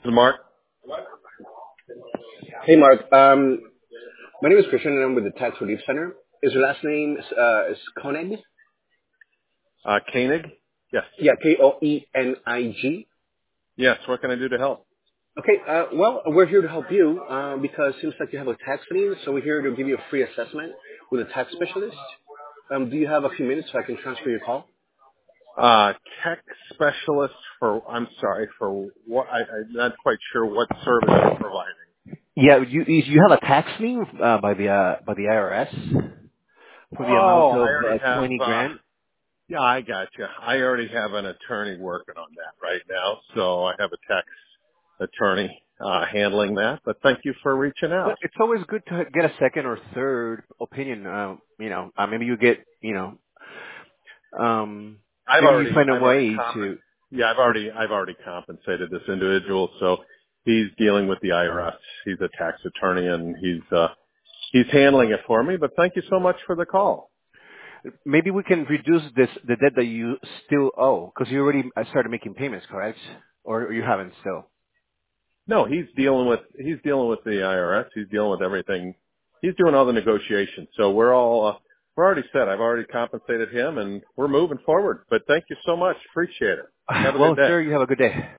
Mark. Hey, Mark. My name is Christian, and I'm with the Tax Relief Center. Is your last name is Koenig? Koenig? Yes. Yeah, Koenig. Yes. What can I do to help? Okay. Well, we're here to help you because it seems like you have a tax lien, so we're here to give you a free assessment with a tax specialist. Do you have a few minutes so I can transfer your call? Tech specialist I'm sorry, for what, I'm not quite sure what service you're providing. Yeah, you have a tax lien by the IRS for the amount Oh, I of already have, 20 grand. yeah, I got you. I already have an attorney working on that right now, so I have a tax attorney, handling that, but thank you for reaching But out. it's always good to get a second or third opinion. Maybe you get, maybe you find a I've already way to. yeah, I've already compensated this individual, so he's dealing with the IRS. He's a tax attorney and he's handling it for me, but thank you so much for the call. Maybe we can reduce the debt that you still owe because you already started making payments, correct? Or you haven't still. No, he's dealing with the IRS. He's dealing with everything. He's doing all the negotiations. So we're already set. I've already compensated him and we're moving forward. But thank you so much. Appreciate it. Have a good Well, day. sir, you have a good day.